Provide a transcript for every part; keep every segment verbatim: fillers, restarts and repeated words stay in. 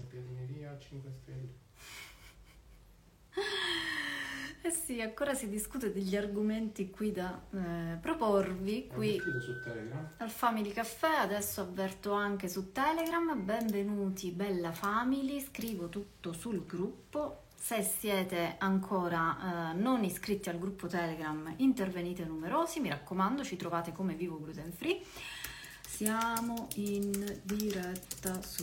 piadineria a cinque stelle. Eh sì, ancora si discute degli argomenti qui da eh, proporvi qui su Telegram. al Family Caffè. Adesso avverto anche su Telegram. Benvenuti, bella family, scrivo tutto sul gruppo. Se siete ancora eh, non iscritti al gruppo Telegram, intervenite numerosi, mi raccomando, ci trovate come Vivo Gluten Free. Siamo in diretta su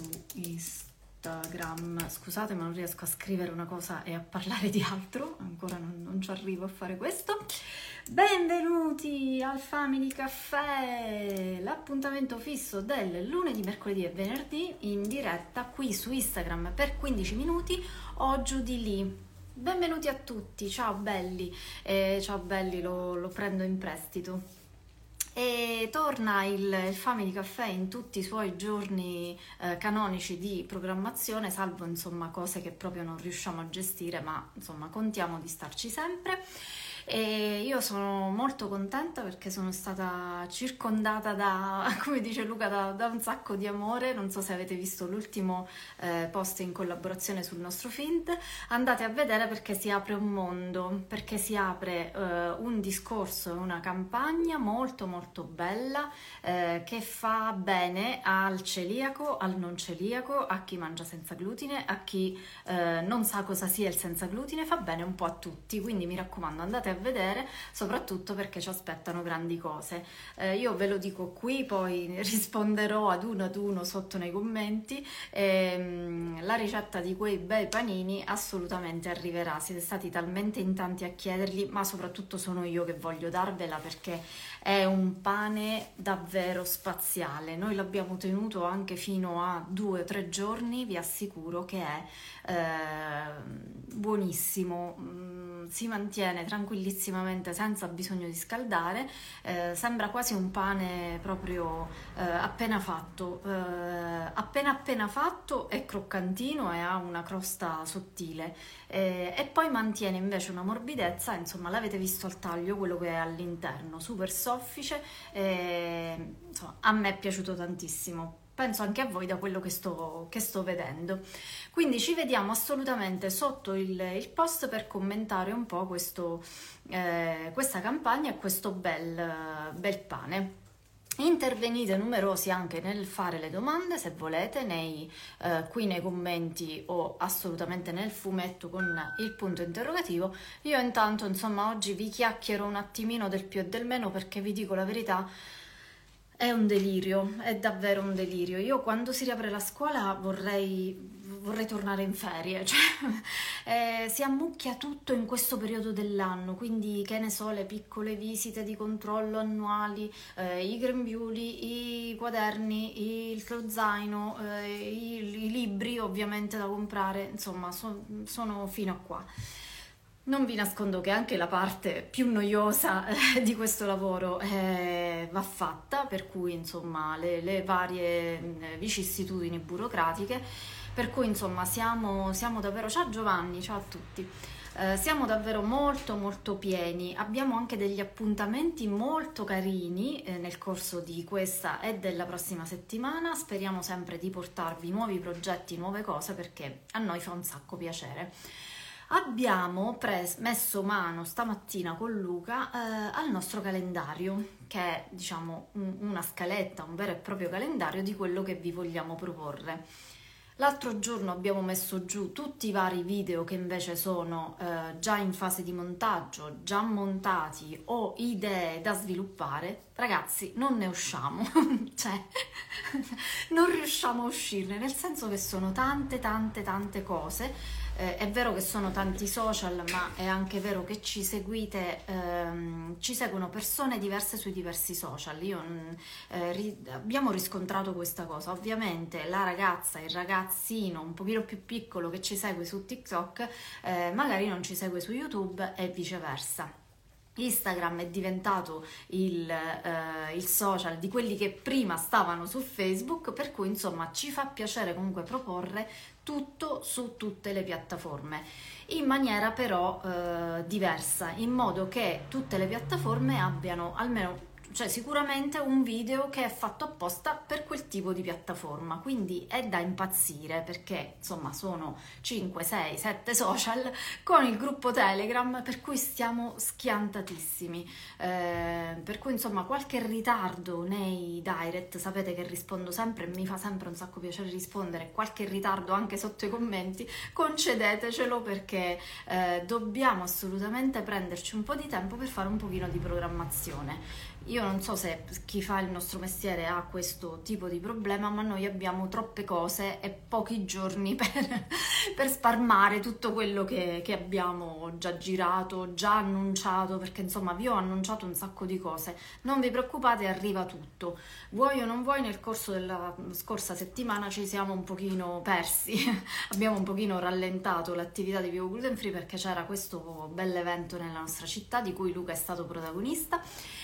Instagram. Scusate, ma non riesco a scrivere una cosa e a parlare di altro, ancora non, non ci arrivo a fare questo. Benvenuti al Family Caffè, l'appuntamento fisso del lunedì, mercoledì e venerdì in diretta qui su Instagram per quindici minuti o giù di lì. Benvenuti a tutti, ciao belli, eh, ciao belli, lo, lo prendo in prestito. E torna il, il Family Caffè in tutti i suoi giorni eh, canonici di programmazione, salvo insomma cose che proprio non riusciamo a gestire, ma insomma contiamo di starci sempre. E io sono molto contenta perché sono stata circondata da, come dice Luca, da, da un sacco di amore. Non so se avete visto l'ultimo eh, post in collaborazione sul nostro feed, andate a vedere perché si apre un mondo, perché si apre eh, un discorso, una campagna molto molto bella eh, che fa bene al celiaco, al non celiaco, a chi mangia senza glutine, a chi eh, non sa cosa sia il senza glutine, fa bene un po' a tutti, quindi mi raccomando andate a vedere, soprattutto perché ci aspettano grandi cose. Eh, io ve lo dico qui, poi risponderò ad uno ad uno sotto nei commenti. Ehm, la ricetta di quei bei panini assolutamente arriverà, siete stati talmente in tanti a chiederli, ma soprattutto sono io che voglio darvela perché è un pane davvero spaziale. Noi l'abbiamo tenuto anche fino a due o tre giorni, vi assicuro che è eh, buonissimo, mm, si mantiene tranquillissimamente senza bisogno di scaldare, eh, sembra quasi un pane proprio eh, appena fatto, eh, appena appena fatto, è croccantino e ha una crosta sottile, eh, e poi mantiene invece una morbidezza, insomma l'avete visto al taglio quello che è all'interno, super soffice, eh, insomma a me è piaciuto tantissimo. Penso anche a voi da quello che sto, che sto vedendo. Quindi ci vediamo assolutamente sotto il, il post per commentare un po' questo, eh, questa campagna e questo bel, bel pane. Intervenite numerosi anche nel fare le domande se volete, nei, eh, qui nei commenti o assolutamente nel fumetto con il punto interrogativo. Io intanto insomma oggi vi chiacchiero un attimino del più e del meno perché vi dico la verità, è un delirio, è davvero un delirio. Io quando si riapre la scuola vorrei, vorrei tornare in ferie, cioè, eh, si ammucchia tutto in questo periodo dell'anno, quindi che ne so, le piccole visite di controllo annuali, eh, i grembiuli, i quaderni, il, lo zaino, eh, i, i libri ovviamente da comprare, insomma so, sono fino a qua. Non vi nascondo che anche la parte più noiosa eh, di questo lavoro eh, va fatta, per cui insomma le, le varie eh, vicissitudini burocratiche, per cui insomma siamo, siamo davvero, ciao Giovanni, ciao a tutti, eh, siamo davvero molto molto pieni, abbiamo anche degli appuntamenti molto carini eh, nel corso di questa e della prossima settimana, speriamo sempre di portarvi nuovi progetti, nuove cose perché a noi fa un sacco piacere. Abbiamo pres- messo mano stamattina con Luca eh, al nostro calendario, che è diciamo un- una scaletta, un vero e proprio calendario di quello che vi vogliamo proporre. L'altro giorno abbiamo messo giù tutti i vari video che invece sono eh, già in fase di montaggio, già montati o idee da sviluppare. Ragazzi, non ne usciamo, cioè non riusciamo a uscirne, nel senso che sono tante tante tante cose. Eh, è vero che sono tanti social, ma è anche vero che ci seguite, ehm, ci seguono persone diverse sui diversi social. Io, eh, ri- abbiamo riscontrato questa cosa. Ovviamente la ragazza, il ragazzino un pochino più piccolo che ci segue su TikTok, eh, magari non ci segue su YouTube e viceversa. Instagram è diventato il, eh, il social di quelli che prima stavano su Facebook, per cui insomma ci fa piacere comunque proporre tutto su tutte le piattaforme, in maniera però eh, diversa, in modo che tutte le piattaforme abbiano almeno cioè sicuramente un video che è fatto apposta per quel tipo di piattaforma, quindi è da impazzire perché insomma sono cinque, sei, sette social con il gruppo Telegram per cui stiamo schiantatissimi, eh, per cui insomma qualche ritardo nei direct, sapete che rispondo sempre e mi fa sempre un sacco piacere rispondere, qualche ritardo anche sotto i commenti, concedetecelo perché eh, dobbiamo assolutamente prenderci un po' di tempo per fare un pochino di programmazione. Io non so se chi fa il nostro mestiere ha questo tipo di problema, ma noi abbiamo troppe cose e pochi giorni per, per spalmare tutto quello che, che abbiamo già girato, già annunciato, perché insomma vi ho annunciato un sacco di cose. Non vi preoccupate, arriva tutto. Vuoi o non vuoi, nel corso della scorsa settimana ci siamo un pochino persi, abbiamo un pochino rallentato l'attività di Vivo Gluten Free perché c'era questo bell'evento nella nostra città di cui Luca è stato protagonista.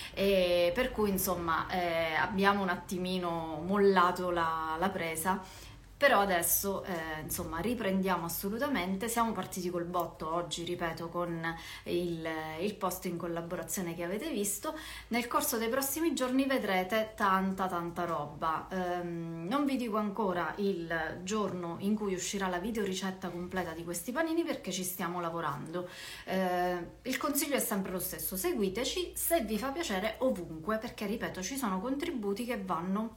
E per cui insomma eh, abbiamo un attimino mollato la, la presa, però adesso eh, insomma riprendiamo assolutamente. Siamo partiti col botto oggi, ripeto, con il, il post in collaborazione che avete visto. Nel corso dei prossimi giorni vedrete tanta tanta roba. ehm, non vi dico ancora il giorno in cui uscirà la videoricetta completa di questi panini perché ci stiamo lavorando. Eh, il consiglio è sempre lo stesso: seguiteci se vi fa piacere ovunque, perché ripeto ci sono contributi che vanno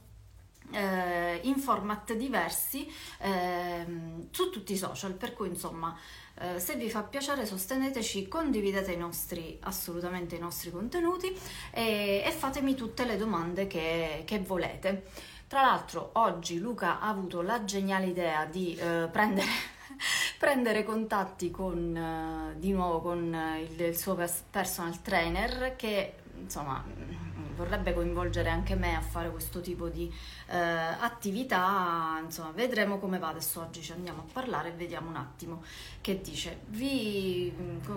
Eh, in format diversi eh, su tutti i social, per cui insomma eh, se vi fa piacere sosteneteci, condividete i nostri, assolutamente i nostri contenuti e, e fatemi tutte le domande che, che volete. Tra l'altro oggi Luca ha avuto la geniale idea di eh, prendere prendere contatti con eh, di nuovo con il, il suo personal trainer che insomma vorrebbe coinvolgere anche me a fare questo tipo di eh, attività. Insomma vedremo come va. Adesso oggi ci andiamo a parlare e vediamo un attimo che dice. Vi,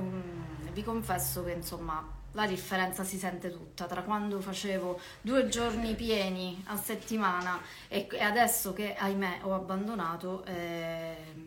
vi confesso che insomma la differenza si sente tutta tra quando facevo due giorni pieni a settimana e, e adesso che ahimè ho abbandonato. eh,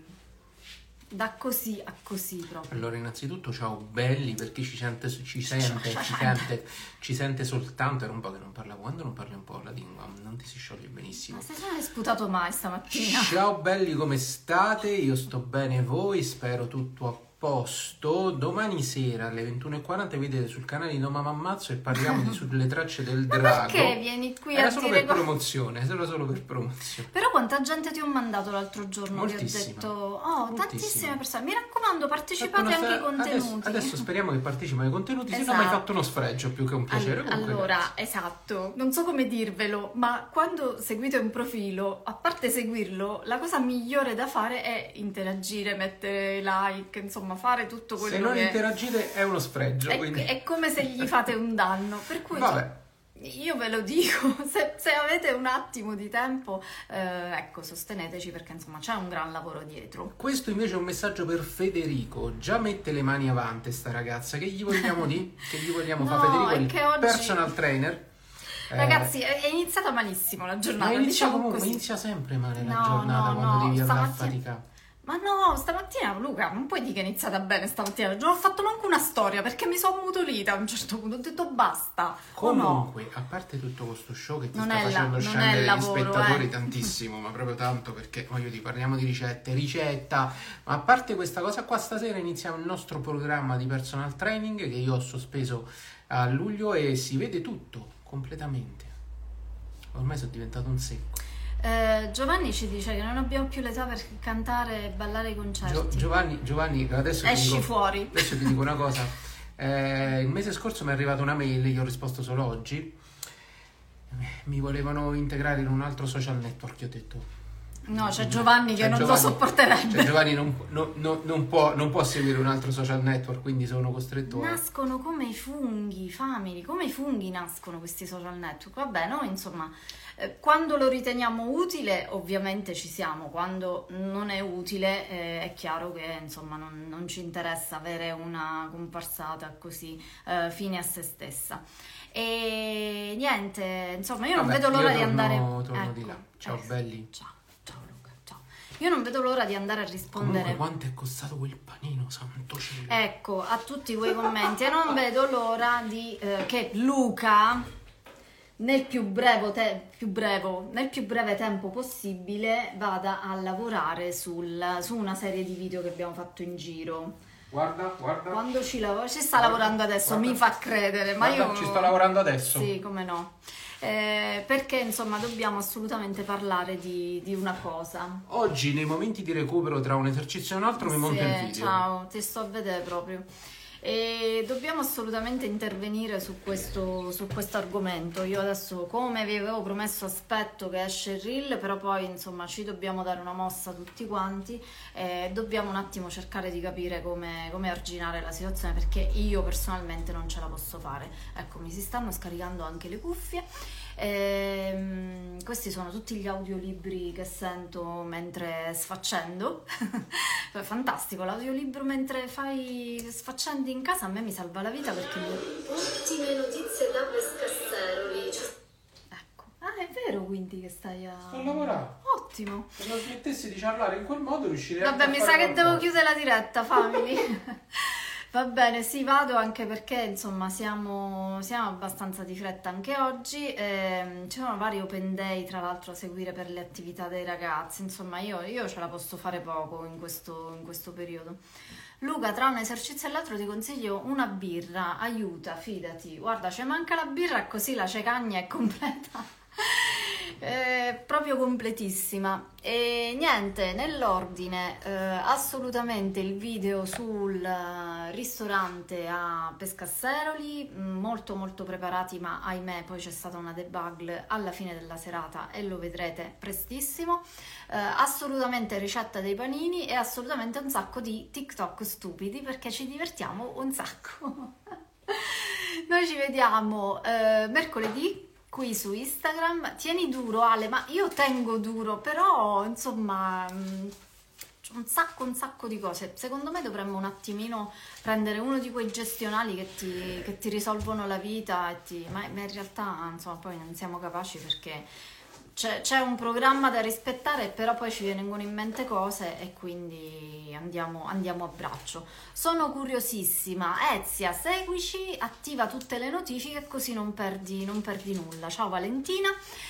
Da così a così proprio. Allora, innanzitutto ciao belli, perché ci sente, ci sente, ci sente, ci sente soltanto. Era un po' che non parlavo. Quando non parli un po' la lingua non ti si scioglie benissimo. Ma se non hai sputato mai stamattina? Ciao belli, come state? Io sto bene, voi? Spero tutto a posto. Domani sera alle ventuno e quaranta vedete sul canale di Noma Mammazzo e parliamo di Sulle tracce del Ma drago. perché vieni qui Era a solo dire per co- promozione, solo solo per promozione. Però quanta gente ti ho mandato l'altro giorno Moltissima. che ho detto oh, Moltissima. tantissime persone. Mi raccomando, partecipate Fatto una anche ai sta- contenuti. Adesso, adesso speriamo che partecipino ai contenuti, se no Esatto. mi hai fatto uno sfregio più che un piacere. All- Comunque, allora, grazie. esatto, non so come dirvelo, ma quando seguite un profilo, a parte seguirlo, la cosa migliore da fare è interagire, mettere like, insomma, fare tutto quello Se non che interagite è uno sfregio. è, quindi... è come se gli fate un danno, per cui Vabbè. io ve lo dico, se, se avete un attimo di tempo, eh, ecco, sosteneteci perché insomma c'è un gran lavoro dietro. Questo invece è un messaggio per Federico. Già mette le mani avanti sta ragazza. Che gli vogliamo di? Che gli vogliamo No, fare? Federico è è il che oggi- personal trainer. Eh, Ragazzi, è è iniziata malissimo la giornata, ma inizia diciamo comunque, così. inizia sempre male la No, giornata no, quando no, devi andare a stamattina- faticare. Ma no, stamattina Luca, non puoi dire che è iniziata bene stamattina, non ho fatto manco una storia perché mi sono mutolita a un certo punto, ho detto basta, o no? Comunque, a parte tutto questo show che ti Non sta è la- facendo non è scendere gli lavoro, spettatori eh. tantissimo, ma proprio tanto, perché voglio dire, parliamo di ricette, ricetta, ma a parte questa cosa qua, stasera iniziamo il nostro programma di personal training che io ho sospeso a luglio e si vede tutto completamente. Ormai sono diventato un secco. Eh, Giovanni ci dice che non abbiamo più l'età per cantare e ballare ai concerti. Gio- Giovanni, Giovanni, adesso ti Esci dico, fuori. adesso ti dico una cosa. Eh, il mese scorso mi è arrivata una mail, io ho risposto solo oggi. Mi volevano integrare in un altro social network, io ho detto No, c'è Giovanni che C'è non Giovanni- lo sopporterebbe. Cioè Giovanni non, no- no- non può, non può seguire un altro social network, quindi sono costretto a... Nascono come i funghi, famili, come i funghi nascono questi social network. Vabbè, noi insomma, eh, quando lo riteniamo utile ovviamente ci siamo, quando non è utile eh, è chiaro che insomma non, non ci interessa avere una comparsata così eh, fine a se stessa. E niente, insomma io non Vabbè, vedo l'ora io di torno- andare... torno Ecco, di là. Ciao, ecco. belli. Ciao, ciao Luca, ciao. Io non vedo l'ora di andare a rispondere... Comunque quanto è costato quel panino, santo cielo. Ecco, a tutti quei commenti e non vedo l'ora di eh, che Luca nel più breve, te- più brevo- nel più breve tempo possibile vada a lavorare sul- su una serie di video che abbiamo fatto in giro. Guarda, guarda. Quando ci lavora, ci sta Guarda, lavorando adesso, guarda. mi fa credere, ma Guarda, io ci sto lavorando adesso. Sì, come no. Eh, perché insomma dobbiamo assolutamente parlare di, di una cosa. Oggi nei momenti di recupero tra un esercizio e un altro mi monta Sì, il video. ciao, ti sto a vedere proprio. E dobbiamo assolutamente intervenire su questo, su questo argomento. Io adesso, come vi avevo promesso, aspetto che esce il reel, però poi insomma ci dobbiamo dare una mossa tutti quanti e dobbiamo un attimo cercare di capire come, come arginare la situazione, perché io personalmente non ce la posso fare. Ecco, mi si stanno scaricando anche le cuffie. Ehm, questi sono tutti gli audiolibri che sento mentre sfaccendo. Fantastico, l'audiolibro mentre fai sfaccendo in casa a me mi salva la vita, perché mi... ottime notizie da Pescasseroli. Ecco, ah, è vero quindi che stai a... Sto lavorando. Ottimo. Se non smettessi di parlare in quel modo riuscirei a Vabbè, mi sa che devo chiudere la diretta, family. Va bene, sì, vado, anche perché insomma siamo, siamo abbastanza di fretta anche oggi. Ehm, ci sono vari open day tra l'altro a seguire per le attività dei ragazzi, insomma io, io ce la posso fare poco in questo, in questo periodo. Luca, tra un esercizio e l'altro ti consiglio una birra, aiuta, fidati. Guarda, ci manca la birra, così la cecagna è completa. Eh, proprio completissima. E niente, nell'ordine, eh, assolutamente il video sul eh, ristorante a Pescasseroli, mh, molto molto preparati, ma ahimè poi c'è stata una debug alla fine della serata e lo vedrete prestissimo. Eh, assolutamente ricetta dei panini e assolutamente un sacco di TikTok stupidi, perché ci divertiamo un sacco. Noi ci vediamo eh, mercoledì qui su Instagram. Tieni duro, Ale, ma io tengo duro, però insomma un sacco un sacco di cose. Secondo me dovremmo un attimino prendere uno di quei gestionali che ti, che ti risolvono la vita e ti, ma, ma in realtà insomma poi non siamo capaci, perché c'è, c'è un programma da rispettare, però poi ci vengono in mente cose e quindi andiamo, andiamo a braccio. Sono curiosissima. Ezia, seguici, attiva tutte le notifiche così non perdi, non perdi nulla. Ciao Valentina.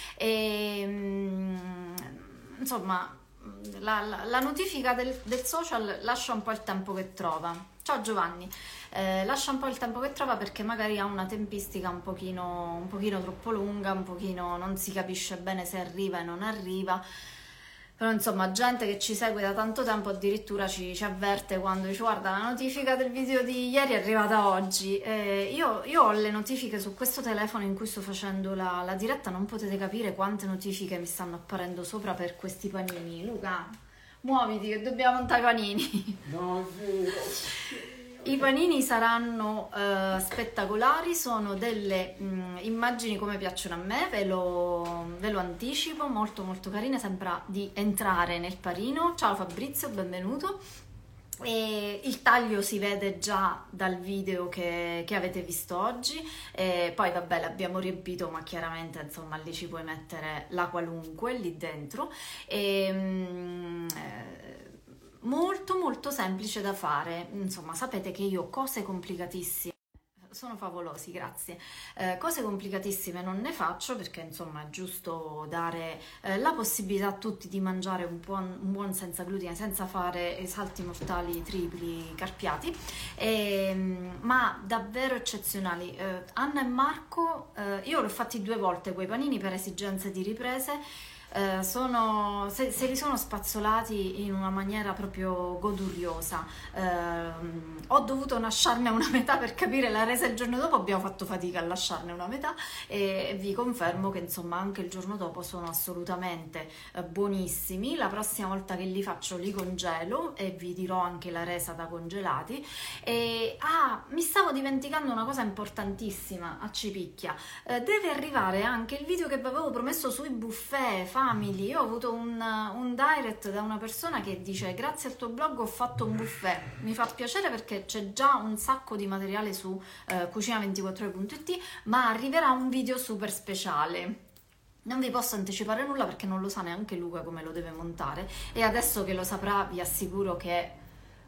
E, insomma, la, la, la notifica del, del social lascia un po' il tempo che trova. Ciao Giovanni. Eh, lascia un po' il tempo che trova, perché magari ha una tempistica un pochino, un pochino troppo lunga, un pochino non si capisce bene se arriva e non arriva. Però insomma, gente che ci segue da tanto tempo addirittura ci, ci avverte quando dice guarda, la notifica del video di ieri è arrivata oggi. Eh, io, io ho le notifiche su questo telefono in cui sto facendo la, la diretta, non potete capire quante notifiche mi stanno apparendo sopra per questi panini. Luca, muoviti che dobbiamo montare i panini. No, è vero. I panini saranno uh, spettacolari, sono delle mh, immagini come piacciono a me, ve lo, ve lo anticipo, molto molto carine, sembra di entrare nel panino. Ciao Fabrizio, benvenuto. E il taglio si vede già dal video che, che avete visto oggi, e poi vabbè l'abbiamo riempito, ma chiaramente insomma lì ci puoi mettere la qualunque lì dentro. E, mh, molto molto semplice da fare, insomma sapete che io cose complicatissime, sono favolosi, grazie, eh, cose complicatissime non ne faccio, perché insomma è giusto dare eh, la possibilità a tutti di mangiare un buon, un buon senza glutine, senza fare salti mortali tripli carpiati, e, ma davvero eccezionali. eh, Anna e Marco, eh, io l'ho fatti due volte quei panini per esigenze di riprese. Uh, sono, se, se li sono spazzolati in una maniera proprio goduriosa. Uh, ho dovuto lasciarne una metà per capire la resa il giorno dopo, abbiamo fatto fatica a lasciarne una metà, e, e vi confermo che insomma anche il giorno dopo sono assolutamente uh, buonissimi. La prossima volta che li faccio li congelo e vi dirò anche la resa da congelati. E ah, mi stavo dimenticando una cosa importantissima a Cipicchia. Uh, deve arrivare anche il video che vi avevo promesso sui buffet. Family, io ho avuto un, un direct da una persona che dice grazie al tuo blog ho fatto un buffet. Mi fa piacere perché c'è già un sacco di materiale su eh, cucina ventiquattro ore punto it, ma arriverà un video super speciale. Non vi posso anticipare nulla perché non lo sa neanche Luca come lo deve montare, e adesso che lo saprà vi assicuro che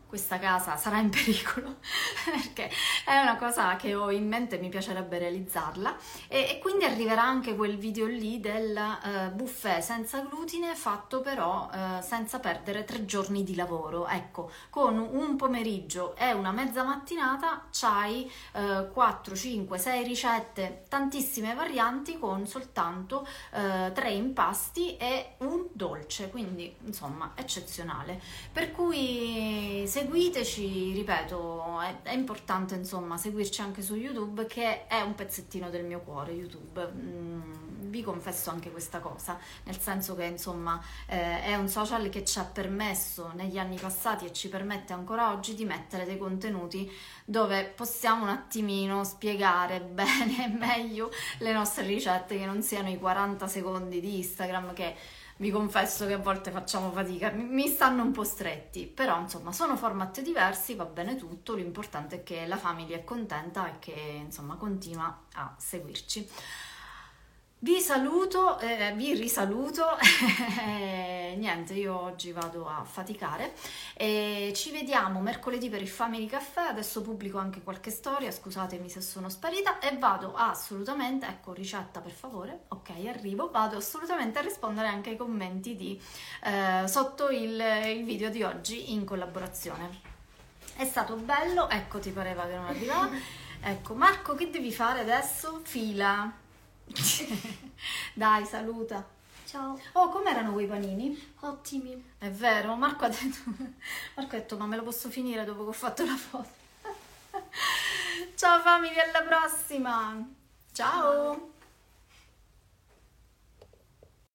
questa casa sarà in pericolo perché è una cosa che ho in mente, mi piacerebbe realizzarla, e, e quindi arriverà anche quel video lì del uh, buffet senza glutine, fatto però uh, senza perdere tre giorni di lavoro. Ecco, con un pomeriggio e una mezza mattinata c'hai uh, quattro, cinque, sei ricette, tantissime varianti, con soltanto uh, tre impasti e un dolce, quindi insomma eccezionale. Per cui seguiteci, ripeto, è, è importante insomma seguirci anche su YouTube, che è un pezzettino del mio cuore YouTube. Mm, vi confesso anche questa cosa, nel senso che insomma eh, è un social che ci ha permesso negli anni passati e ci permette ancora oggi di mettere dei contenuti dove possiamo un attimino spiegare bene e meglio le nostre ricette, che non siano i quaranta secondi di Instagram, che vi confesso che a volte facciamo fatica, mi stanno un po' stretti, però insomma sono format diversi, va bene tutto, l'importante è che la famiglia è contenta e che insomma continua a seguirci. Vi saluto, eh, vi risaluto, e niente, io oggi vado a faticare e ci vediamo mercoledì per il Family Caffè. Adesso pubblico anche qualche storia, scusatemi se sono sparita, e vado assolutamente, ecco, ricetta per favore, ok, arrivo, vado assolutamente a rispondere anche ai commenti di, eh, sotto il, il video di oggi in collaborazione. È stato bello, ecco, ti pareva che non arrivava, ecco. Marco, che devi fare adesso? Fila. Dai, saluta. Ciao. Oh, com'erano quei panini? Ottimi. È vero, Marco ha detto, Marco ha detto, ma me lo posso finire dopo che ho fatto la foto? Ciao famiglia, alla prossima. Ciao.